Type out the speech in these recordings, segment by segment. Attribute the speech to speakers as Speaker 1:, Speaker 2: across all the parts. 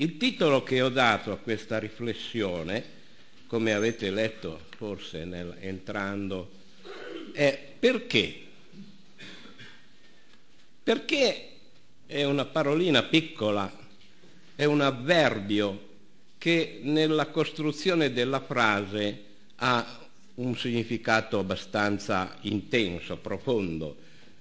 Speaker 1: Il titolo che ho dato a questa riflessione, come avete letto forse entrando, è perché? Perché è una parolina piccola, è un avverbio che nella costruzione della frase ha un significato abbastanza intenso, profondo.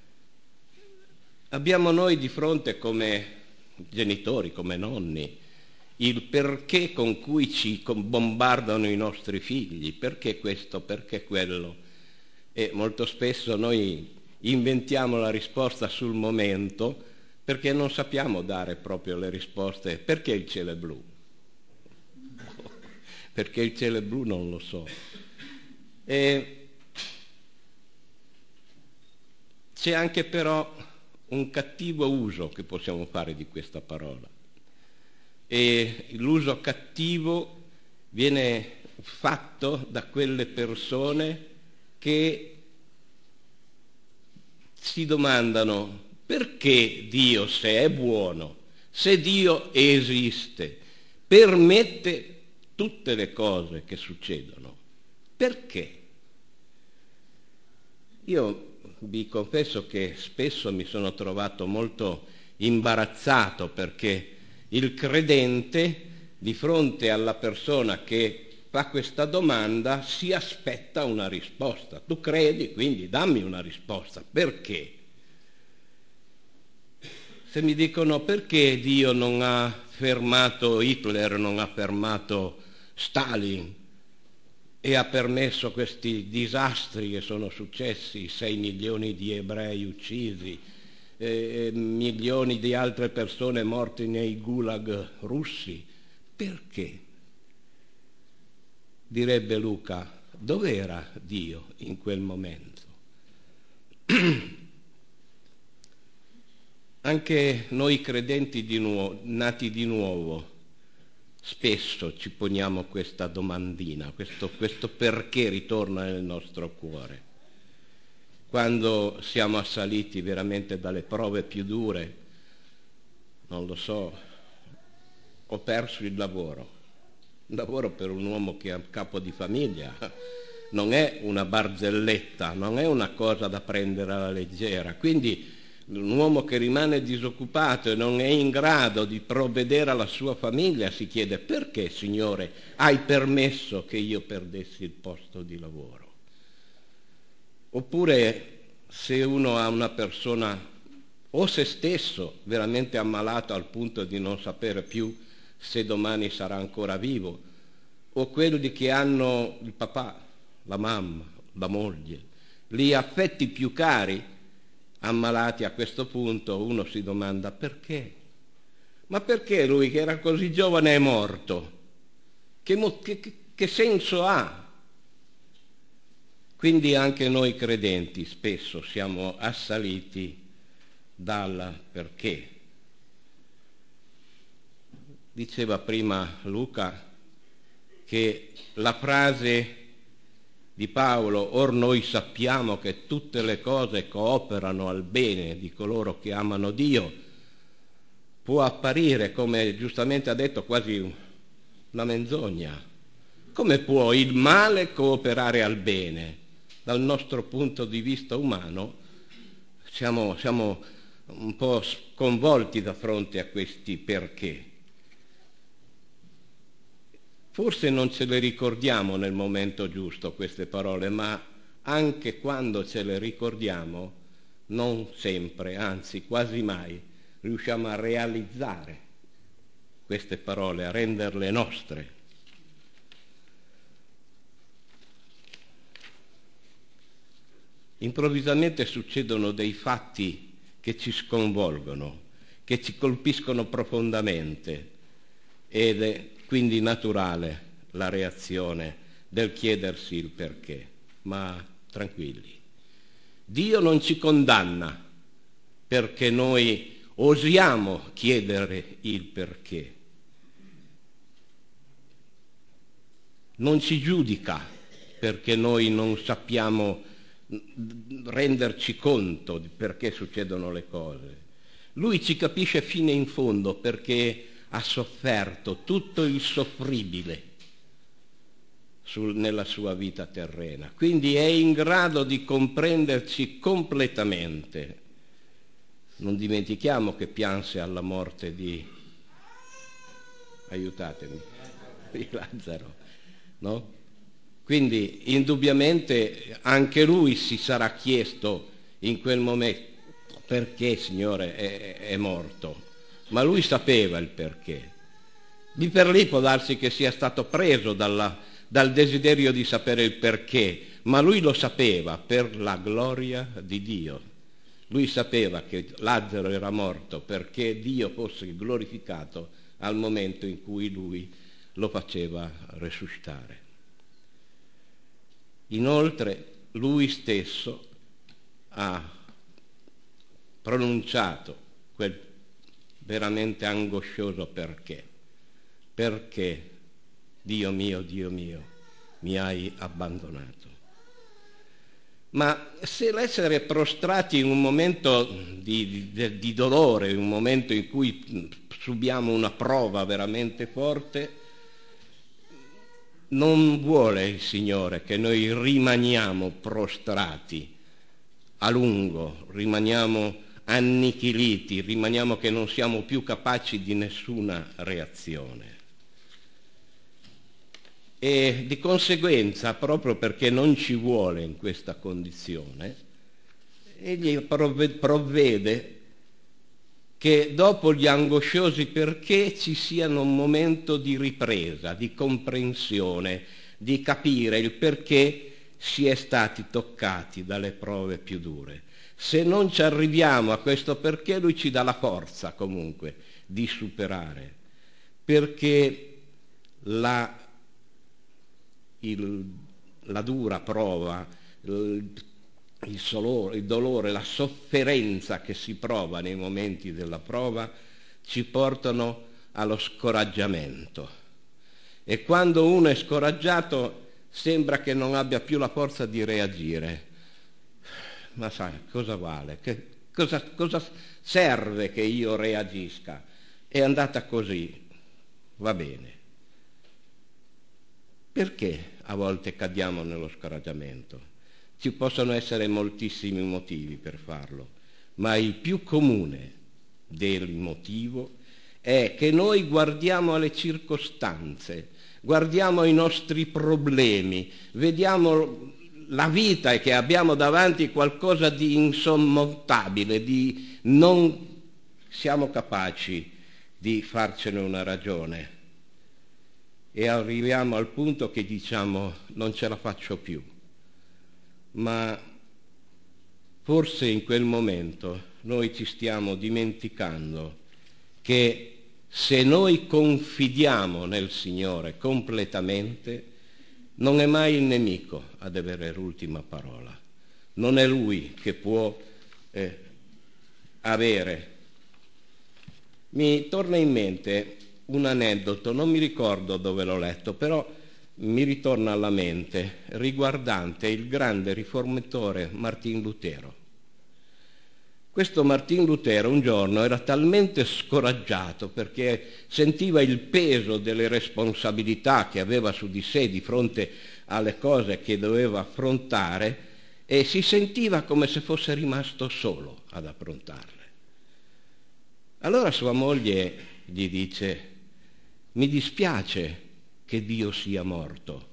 Speaker 1: Abbiamo noi di fronte come genitori, come nonni, il perché con cui ci bombardano i nostri figli, perché questo, perché quello. E molto spesso noi inventiamo la risposta sul momento perché non sappiamo dare proprio le risposte. Perché il cielo è blu? Perché il cielo è blu non lo so. E c'è anche però un cattivo uso che possiamo fare di questa parola. E l'uso cattivo viene fatto da quelle persone che si domandano perché Dio, se è buono, se Dio esiste, permette tutte le cose che succedono. Perché? Io vi confesso che spesso mi sono trovato molto imbarazzato perché il credente, di fronte alla persona che fa questa domanda, si aspetta una risposta. Tu credi, quindi dammi una risposta. Perché? Se mi dicono perché Dio non ha fermato Hitler, non ha fermato Stalin e ha permesso questi disastri che sono successi, 6 milioni di ebrei uccisi, milioni di altre persone morte nei gulag russi, perché? Direbbe Luca, dov'era Dio in quel momento? Anche noi credenti nati di nuovo, spesso ci poniamo questa domandina, questo perché ritorna nel nostro cuore. Quando siamo assaliti veramente dalle prove più dure, non lo so, ho perso il lavoro per un uomo che è capo di famiglia, non è una barzelletta, non è una cosa da prendere alla leggera, quindi un uomo che rimane disoccupato e non è in grado di provvedere alla sua famiglia si chiede perché, Signore, hai permesso che io perdessi il posto di lavoro? Oppure se uno ha una persona o se stesso veramente ammalato al punto di non sapere più se domani sarà ancora vivo, o quelli che hanno il papà, la mamma, la moglie, gli affetti più cari ammalati a questo punto, uno si domanda perché? Ma perché lui che era così giovane è morto? Che senso ha? Quindi anche noi credenti spesso siamo assaliti dal perché. Diceva prima Luca che la frase di Paolo, or noi sappiamo che tutte le cose cooperano al bene di coloro che amano Dio, può apparire, come giustamente ha detto, quasi una menzogna. Come può il male cooperare al bene? Dal nostro punto di vista umano siamo un po' sconvolti da fronte a questi perché. Forse non ce le ricordiamo nel momento giusto queste parole, ma anche quando ce le ricordiamo, non sempre, anzi quasi mai, riusciamo a realizzare queste parole, a renderle nostre. Improvvisamente succedono dei fatti che ci sconvolgono, che ci colpiscono profondamente ed è quindi naturale la reazione del chiedersi il perché. Ma tranquilli, Dio non ci condanna perché noi osiamo chiedere il perché. Non ci giudica perché noi non sappiamo renderci conto di perché succedono le cose. Lui ci capisce fino in fondo perché ha sofferto tutto il soffribile nella sua vita terrena, quindi è in grado di comprenderci completamente. Non dimentichiamo che pianse alla morte di, aiutatemi, di Lazzaro, no? Quindi indubbiamente anche lui si sarà chiesto in quel momento: perché, Signore, è morto? Ma lui sapeva il perché. Lì per lì può darsi che sia stato preso dal desiderio di sapere il perché, ma lui lo sapeva per la gloria di Dio. Lui sapeva che Lazzaro era morto perché Dio fosse glorificato al momento in cui lui lo faceva resuscitare. Inoltre lui stesso ha pronunciato quel veramente angoscioso perché. Perché, Dio mio, mi hai abbandonato? Ma se l'essere prostrati in un momento di dolore, in un momento in cui subiamo una prova veramente forte, non vuole il Signore che noi rimaniamo prostrati a lungo, rimaniamo annichiliti, rimaniamo che non siamo più capaci di nessuna reazione. E di conseguenza, proprio perché non ci vuole in questa condizione, egli provvede che dopo gli angosciosi perché ci siano un momento di ripresa, di comprensione, di capire il perché si è stati toccati dalle prove più dure. Se non ci arriviamo a questo perché, lui ci dà la forza comunque di superare, perché la dura prova, il dolore, la sofferenza che si prova nei momenti della prova ci portano allo scoraggiamento. E quando uno è scoraggiato sembra che non abbia più la forza di reagire. Ma sai, cosa vale? Cosa serve che io reagisca? È andata così, va bene. Perché a volte cadiamo nello scoraggiamento? Ci possono essere moltissimi motivi per farlo, ma il più comune del motivo è che noi guardiamo alle circostanze, guardiamo i nostri problemi, vediamo la vita che abbiamo davanti qualcosa di insormontabile, di non siamo capaci di farcene una ragione. E arriviamo al punto che diciamo non ce la faccio più. Ma forse in quel momento noi ci stiamo dimenticando che se noi confidiamo nel Signore completamente, non è mai il nemico ad avere l'ultima parola. Non è lui che può avere. Mi torna in mente un aneddoto, non mi ricordo dove l'ho letto, però mi ritorna alla mente, riguardante il grande riformatore Martin Lutero. Questo Martin Lutero un giorno era talmente scoraggiato perché sentiva il peso delle responsabilità che aveva su di sé di fronte alle cose che doveva affrontare e si sentiva come se fosse rimasto solo ad affrontarle. Allora sua moglie gli dice: mi dispiace che Dio sia morto.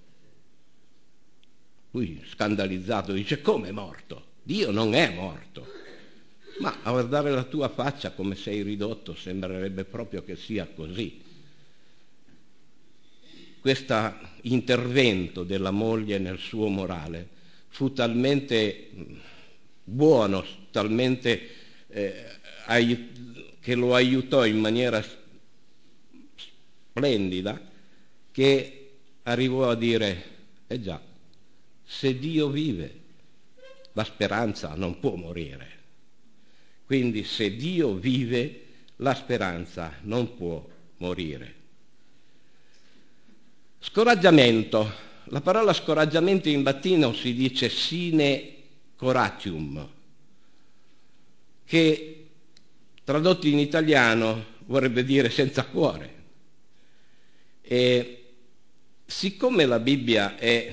Speaker 1: Lui, scandalizzato, dice: come è morto? Dio non è morto. Ma a guardare la tua faccia come sei ridotto sembrerebbe proprio che sia così. Questo intervento della moglie nel suo morale fu talmente buono, talmente che lo aiutò in maniera splendida, che arrivò a dire: eh già, se Dio vive, la speranza non può morire. Quindi se Dio vive, la speranza non può morire. Scoraggiamento. La parola scoraggiamento in latino si dice sine coratium, che tradotto in italiano vorrebbe dire senza cuore. E siccome la Bibbia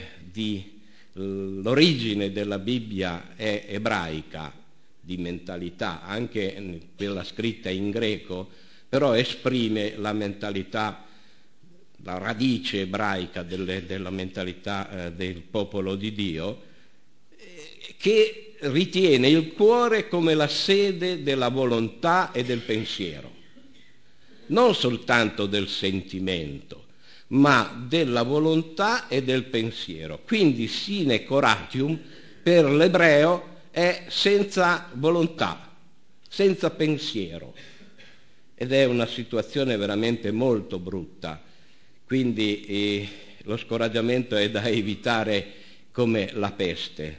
Speaker 1: l'origine della Bibbia è ebraica, di mentalità, anche quella scritta in greco, però esprime la mentalità, la radice ebraica della mentalità del popolo di Dio, che ritiene il cuore come la sede della volontà e del pensiero, non soltanto del sentimento, ma della volontà e del pensiero. Quindi sine coratium per l'ebreo è senza volontà, senza pensiero, ed è una situazione veramente molto brutta. Quindi lo scoraggiamento è da evitare come la peste.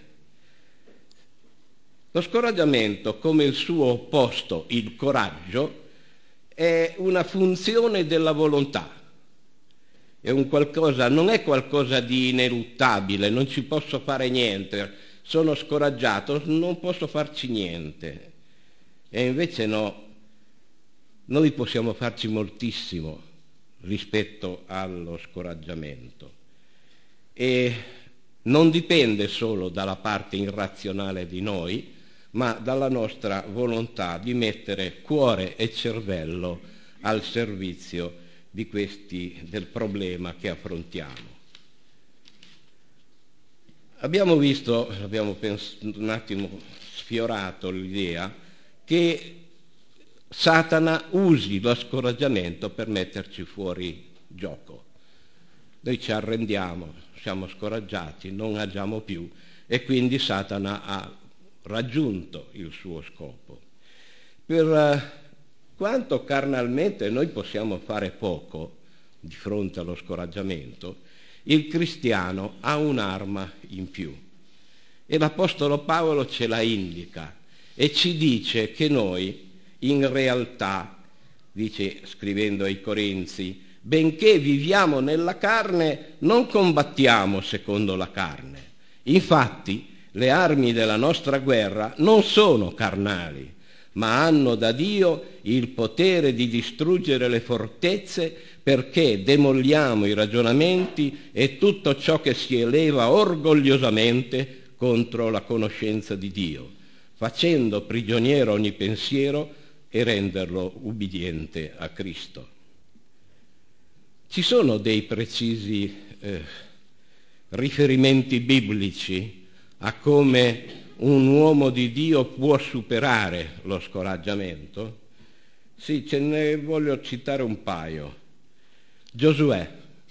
Speaker 1: Lo scoraggiamento, come il suo opposto, il coraggio, è una funzione della volontà. È un qualcosa, non è qualcosa di ineluttabile, non ci posso fare niente, sono scoraggiato, non posso farci niente. E invece no, noi possiamo farci moltissimo rispetto allo scoraggiamento. E non dipende solo dalla parte irrazionale di noi, ma dalla nostra volontà di mettere cuore e cervello al servizio del problema che affrontiamo. Abbiamo visto, un attimo sfiorato l'idea che Satana usi lo scoraggiamento per metterci fuori gioco. Noi ci arrendiamo, siamo scoraggiati, non agiamo più e quindi Satana ha raggiunto il suo scopo. Per quanto carnalmente noi possiamo fare poco di fronte allo scoraggiamento, il cristiano ha un'arma in più e l'Apostolo Paolo ce la indica e ci dice che noi in realtà, dice scrivendo ai Corinzi, benché viviamo nella carne, non combattiamo secondo la carne. Infatti, le armi della nostra guerra non sono carnali, ma hanno da Dio il potere di distruggere le fortezze, perché demoliamo i ragionamenti e tutto ciò che si eleva orgogliosamente contro la conoscenza di Dio, facendo prigioniero ogni pensiero e renderlo ubbidiente a Cristo. Ci sono dei precisi riferimenti biblici a come un uomo di Dio può superare lo scoraggiamento? Sì, ce ne voglio citare un paio. Giosuè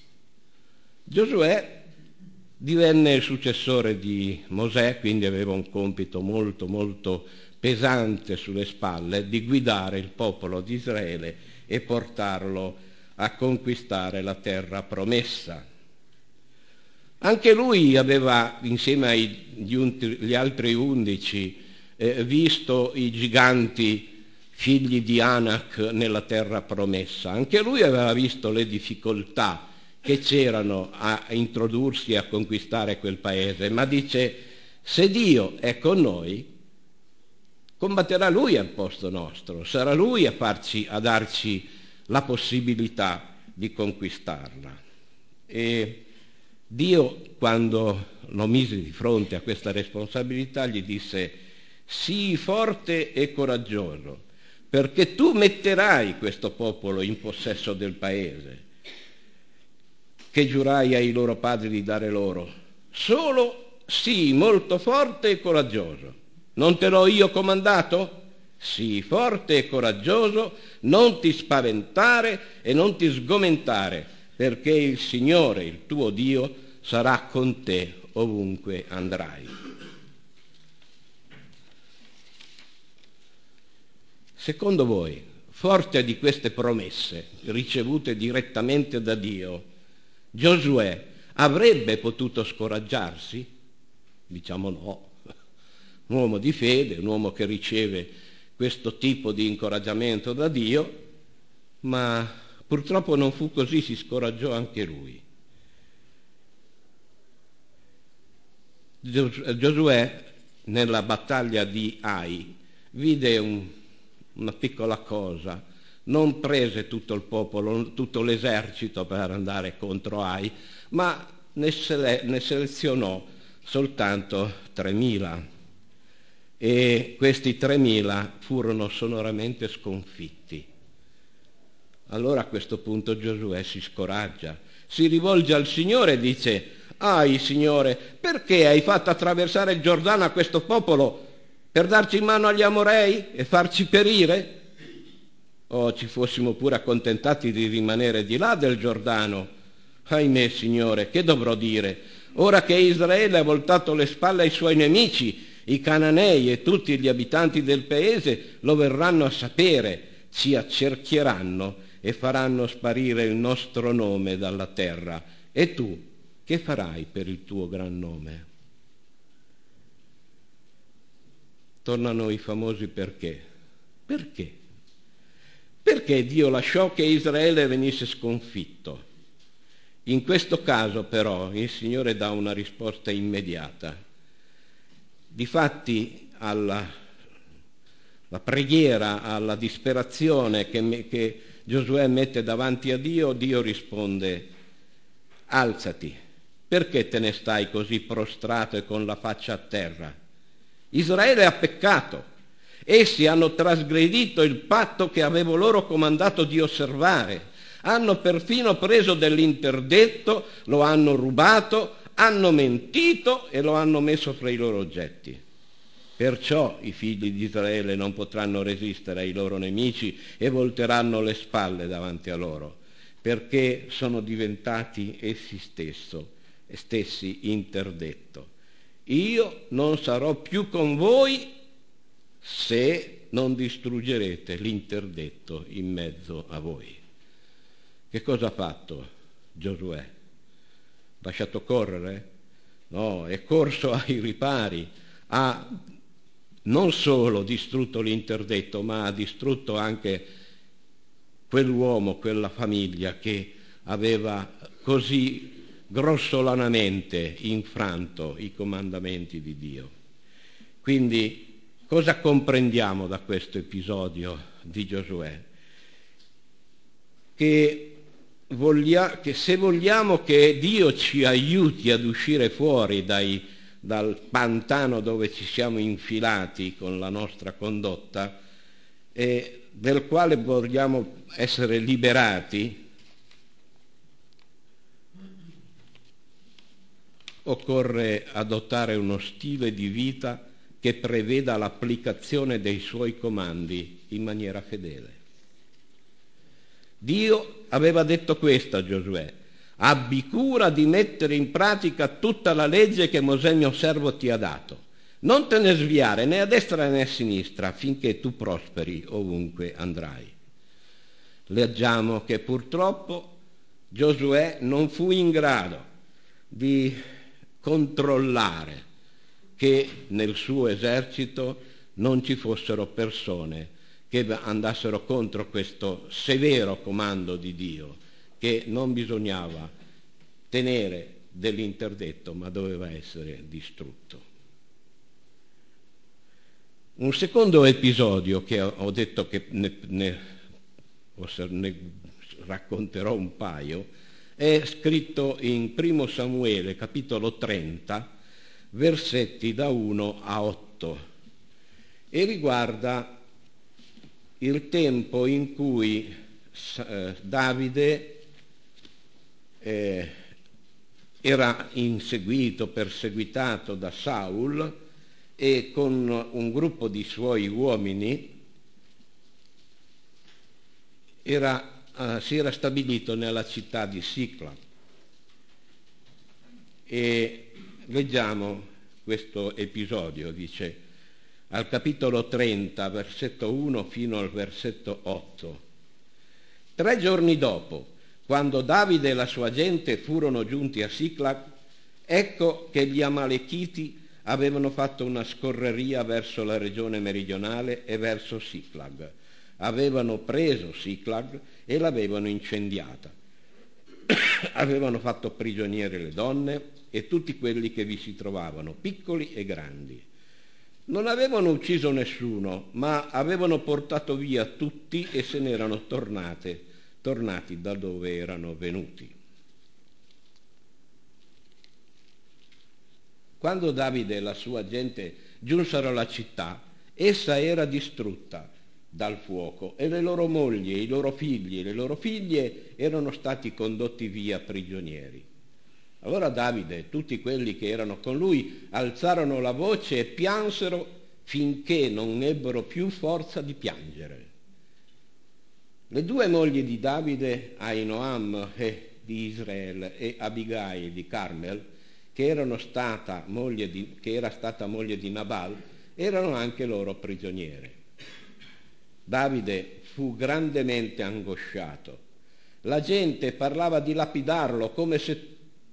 Speaker 1: divenne il successore di Mosè, quindi aveva un compito molto molto pesante sulle spalle di guidare il popolo di Israele e portarlo a conquistare la terra promessa. Anche lui aveva, insieme agli altri 11, visto i giganti figli di Anak nella terra promessa. Anche lui aveva visto le difficoltà che c'erano a introdursi e a conquistare quel paese, ma dice, se Dio è con noi, combatterà lui al posto nostro, sarà lui a darci la possibilità di conquistarla. E Dio, quando lo mise di fronte a questa responsabilità, gli disse, sii forte e coraggioso, perché tu metterai questo popolo in possesso del paese, che giurai ai loro padri di dare loro. Solo sii molto forte e coraggioso. Non te l'ho io comandato? Sii forte e coraggioso, non ti spaventare e non ti sgomentare, perché il Signore, il tuo Dio, sarà con te ovunque andrai. Secondo voi, forte di queste promesse ricevute direttamente da Dio, Giosuè avrebbe potuto scoraggiarsi? Diciamo no. Un uomo di fede, un uomo che riceve questo tipo di incoraggiamento da Dio, ma purtroppo non fu così, si scoraggiò anche lui. Giosuè nella battaglia di Ai vide una piccola cosa, non prese tutto il popolo, tutto l'esercito per andare contro Ai, ma ne selezionò soltanto 3.000 e questi 3.000 furono sonoramente sconfitti. Allora a questo punto Giosuè si scoraggia, si rivolge al Signore e dice: «Ahi, Signore, perché hai fatto attraversare il Giordano a questo popolo per darci in mano agli Amorei e farci perire? Oh, ci fossimo pure accontentati di rimanere di là del Giordano. Ahimè, Signore, che dovrò dire? Ora che Israele ha voltato le spalle ai suoi nemici, i Cananei e tutti gli abitanti del paese lo verranno a sapere, ci accerchieranno e faranno sparire il nostro nome dalla terra. E tu, che farai per il tuo gran nome?» Tornano i famosi perché. Perché? Perché Dio lasciò che Israele venisse sconfitto? In questo caso però il Signore dà una risposta immediata. Difatti la preghiera, alla disperazione che Giosuè mette davanti a Dio, Dio risponde: «Alzati, perché te ne stai così prostrato e con la faccia a terra? Israele ha peccato. Essi hanno trasgredito il patto che avevo loro comandato di osservare. Hanno perfino preso dell'interdetto, lo hanno rubato, hanno mentito e lo hanno messo fra i loro oggetti. Perciò i figli di Israele non potranno resistere ai loro nemici e volteranno le spalle davanti a loro, perché sono diventati essi stessi interdetto. Io non sarò più con voi se non distruggerete l'interdetto in mezzo a voi». Che cosa ha fatto Giosuè? Lasciato correre? No, è corso ai ripari, ha non solo distrutto l'interdetto, ma ha distrutto anche quell'uomo, quella famiglia che aveva così grossolanamente infranto i comandamenti di Dio. Quindi cosa comprendiamo da questo episodio di Giosuè? Che se vogliamo che Dio ci aiuti ad uscire fuori dal pantano dove ci siamo infilati con la nostra condotta, del quale vogliamo essere liberati, occorre adottare uno stile di vita che preveda l'applicazione dei suoi comandi in maniera fedele. Dio aveva detto questo a Giosuè: «Abbi cura di mettere in pratica tutta la legge che Mosè mio servo ti ha dato. Non te ne sviare né a destra né a sinistra, affinché tu prosperi ovunque andrai». Leggiamo che purtroppo Giosuè non fu in grado di controllare che nel suo esercito non ci fossero persone che andassero contro questo severo comando di Dio, che non bisognava tenere dell'interdetto, ma doveva essere distrutto. Un secondo episodio che ho detto che ne racconterò un paio, è scritto in 1 Samuele, capitolo 30, versetti da 1 a 8, e riguarda il tempo in cui Davide era inseguito, perseguitato da Saul, e con un gruppo di suoi uomini si era stabilito nella città di Sicla. E leggiamo questo episodio, dice al capitolo 30, versetto 1 fino al versetto 8. 3 giorni dopo, quando Davide e la sua gente furono giunti a Siclag, ecco che gli Amalechiti avevano fatto una scorreria verso la regione meridionale e verso Siclag. Avevano preso Siclag e l'avevano incendiata. Avevano fatto prigioniere le donne e tutti quelli che vi si trovavano, piccoli e grandi. Non avevano ucciso nessuno, ma avevano portato via tutti e se n'erano tornati da dove erano venuti. Quando Davide e la sua gente giunsero alla città, essa era distrutta dal fuoco e le loro mogli, i loro figli e le loro figlie erano stati condotti via prigionieri. Allora Davide e tutti quelli che erano con lui alzarono la voce e piansero finché non ebbero più forza di piangere. Le due mogli di Davide, Ahinoam di Israele e Abigail di Carmel, che era stata moglie di Nabal, erano anche loro prigioniere. Davide fu grandemente angosciato. La gente parlava di lapidarlo come se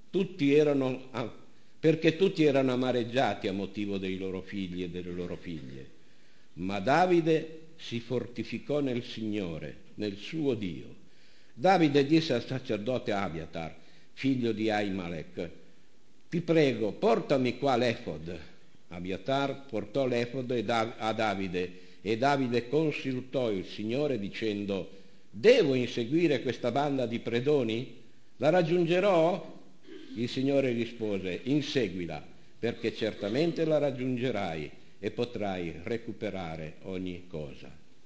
Speaker 1: perché tutti erano amareggiati a motivo dei loro figli e delle loro figlie. Ma Davide si fortificò nel Signore, nel suo Dio. Davide disse al sacerdote Abiatar, figlio di Ahimelech: ti prego, portami qua l'efod. Abiatar portò l'efod a Davide e Davide consultò il Signore dicendo: devo inseguire questa banda di predoni? La raggiungerò? Il Signore rispose: inseguila, perché certamente la raggiungerai e potrai recuperare ogni cosa.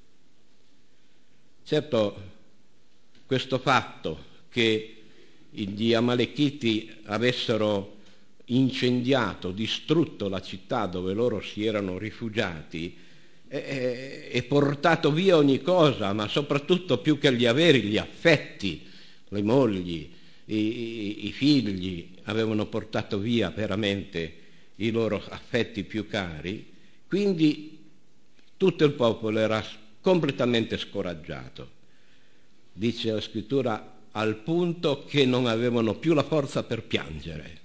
Speaker 1: Certo, questo fatto che gli Amalechiti avessero incendiato, distrutto la città dove loro si erano rifugiati e portato via ogni cosa, ma soprattutto più che gli averi, gli affetti, le mogli, i figli, avevano portato via veramente i loro affetti più cari, quindi tutto il popolo era completamente scoraggiato. Dice la scrittura, al punto che non avevano più la forza per piangere.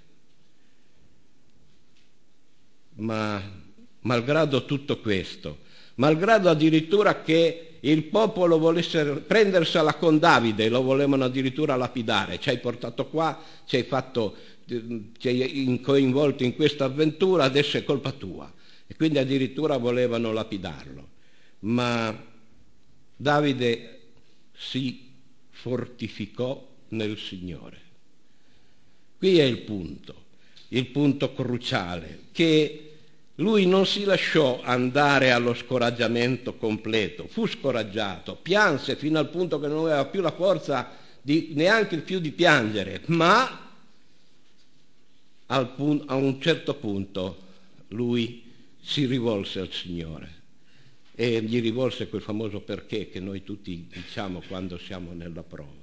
Speaker 1: Ma malgrado tutto questo, malgrado addirittura che il popolo volesse prendersela con Davide, lo volevano addirittura lapidare, ci hai portato qua, ci hai coinvolto in questa avventura, adesso è colpa tua. E quindi addirittura volevano lapidarlo. Ma Davide si fortificò nel Signore. Qui è il punto cruciale, che lui non si lasciò andare allo scoraggiamento completo, fu scoraggiato, pianse fino al punto che non aveva più la forza neanche più di piangere, ma a un certo punto lui si rivolse al Signore e gli rivolse quel famoso perché che noi tutti diciamo quando siamo nella prova.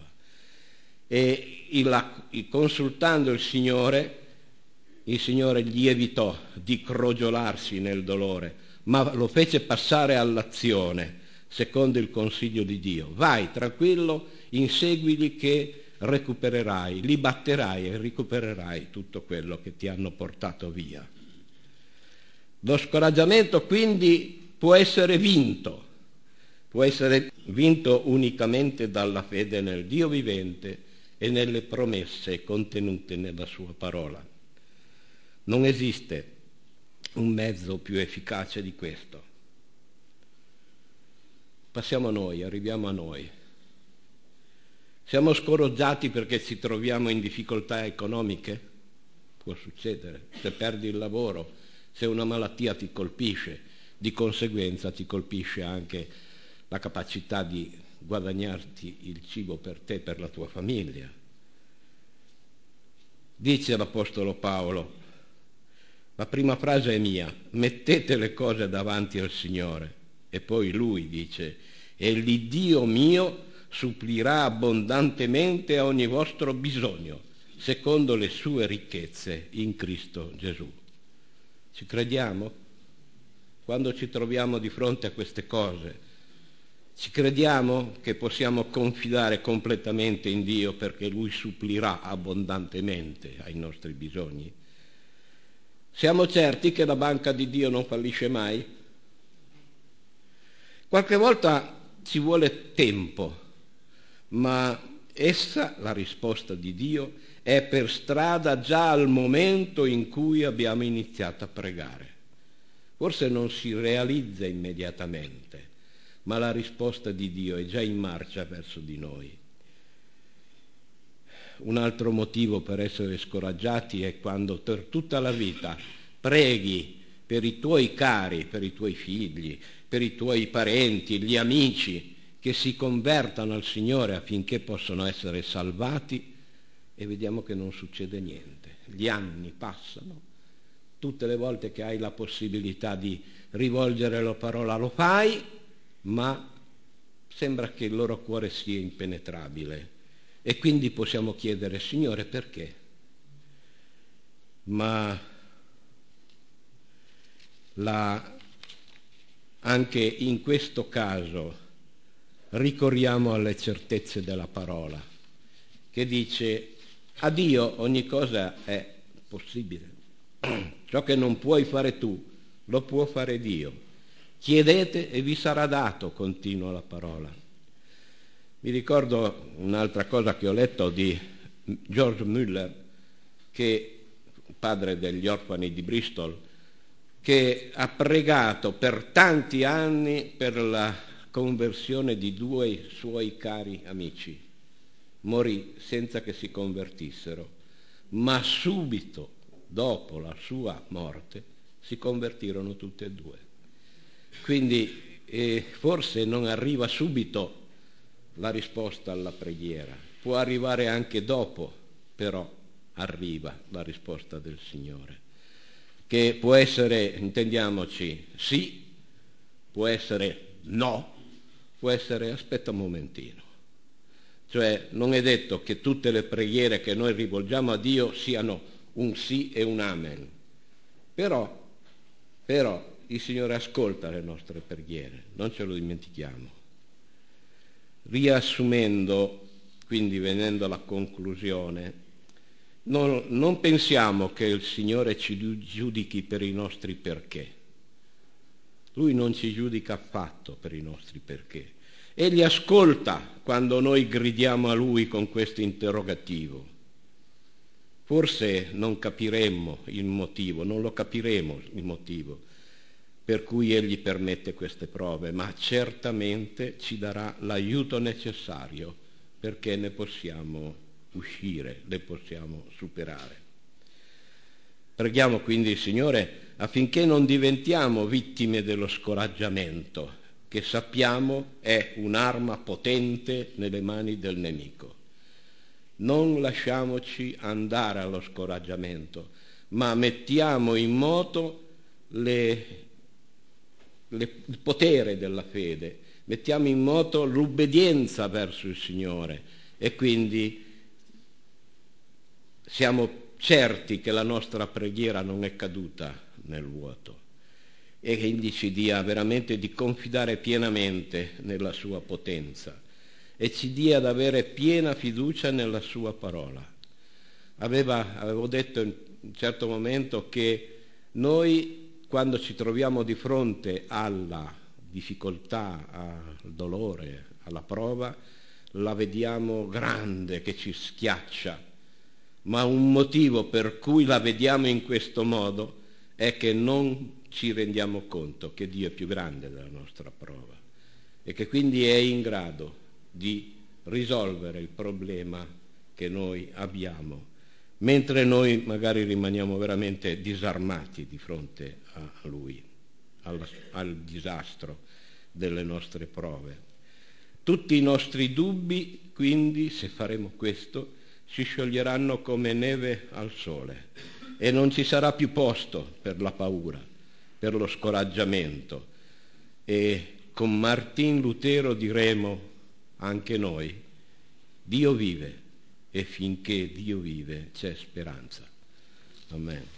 Speaker 1: E consultando il Signore gli evitò di crogiolarsi nel dolore, ma lo fece passare all'azione, secondo il consiglio di Dio. Vai, tranquillo, inseguili che recupererai, li batterai e recupererai tutto quello che ti hanno portato via. Lo scoraggiamento quindi può essere vinto unicamente dalla fede nel Dio vivente e nelle promesse contenute nella sua parola. Non esiste un mezzo più efficace di questo. Passiamo a noi, arriviamo a noi. Siamo scoraggiati perché ci troviamo in difficoltà economiche? Può succedere. Se perdi il lavoro, se una malattia ti colpisce, di conseguenza ti colpisce anche la capacità di guadagnarti il cibo per te e per la tua famiglia. Dice l'Apostolo Paolo, la prima frase è mia: mettete le cose davanti al Signore. E poi lui dice: e l'Iddio mio supplirà abbondantemente a ogni vostro bisogno, secondo le sue ricchezze in Cristo Gesù. Ci crediamo? Quando ci troviamo di fronte a queste cose, ci crediamo che possiamo confidare completamente in Dio perché Lui supplirà abbondantemente ai nostri bisogni? Siamo certi che la banca di Dio non fallisce mai? Qualche volta ci vuole tempo, ma essa, la risposta di Dio, è per strada già al momento in cui abbiamo iniziato a pregare. Forse non si realizza immediatamente, ma la risposta di Dio è già in marcia verso di noi. Un altro motivo per essere scoraggiati è quando per tutta la vita preghi per i tuoi cari, per i tuoi figli, per i tuoi parenti, gli amici, che si convertano al Signore affinché possano essere salvati, e vediamo che non succede niente. Gli anni passano, tutte le volte che hai la possibilità di rivolgere la parola lo fai, ma sembra che il loro cuore sia impenetrabile. E quindi possiamo chiedere: Signore, perché? Ma anche in questo caso ricorriamo alle certezze della parola, che dice: a Dio ogni cosa è possibile. Ciò che non puoi fare tu, lo può fare Dio. Chiedete e vi sarà dato, continua la parola. Mi ricordo un'altra cosa che ho letto di George Muller, che padre degli orfani di Bristol, che ha pregato per tanti anni per la conversione di 2 suoi cari amici. Morì senza che si convertissero, ma subito dopo la sua morte si convertirono tutti e 2. Quindi forse non arriva subito la risposta alla preghiera, può arrivare anche dopo, però arriva la risposta del Signore, che può essere, intendiamoci, sì, può essere no, può essere aspetta un momentino. Cioè non è detto che tutte le preghiere che noi rivolgiamo a Dio siano un sì e un amen, però il Signore ascolta le nostre preghiere, non ce lo dimentichiamo. Riassumendo, quindi venendo alla conclusione, non pensiamo che il Signore ci giudichi per i nostri perché. Lui non ci giudica affatto per i nostri perché. Egli ascolta quando noi gridiamo a Lui con questo interrogativo. Forse non capiremmo il motivo, non lo capiremo il motivo per cui Egli permette queste prove, ma certamente ci darà l'aiuto necessario perché ne possiamo uscire, le possiamo superare. Preghiamo quindi il Signore affinché non diventiamo vittime dello scoraggiamento, che sappiamo è un'arma potente nelle mani del nemico. Non lasciamoci andare allo scoraggiamento, ma mettiamo in moto il potere della fede, mettiamo in moto l'obbedienza verso il Signore e quindi siamo certi che la nostra preghiera non è caduta nel vuoto e che Egli ci dia veramente di confidare pienamente nella sua potenza e ci dia ad avere piena fiducia nella sua parola. Avevo detto in un certo momento che noi, quando ci troviamo di fronte alla difficoltà, al dolore, alla prova, la vediamo grande, che ci schiaccia, ma un motivo per cui la vediamo in questo modo è che non ci rendiamo conto che Dio è più grande della nostra prova e che quindi è in grado di risolvere il problema che noi abbiamo, mentre noi magari rimaniamo veramente disarmati di fronte a Lui, al disastro delle nostre prove. Tutti i nostri dubbi, quindi, se faremo questo, si scioglieranno come neve al sole e non ci sarà più posto per la paura, per lo scoraggiamento. E con Martin Lutero diremo anche noi: Dio vive e finché Dio vive c'è speranza. Amen.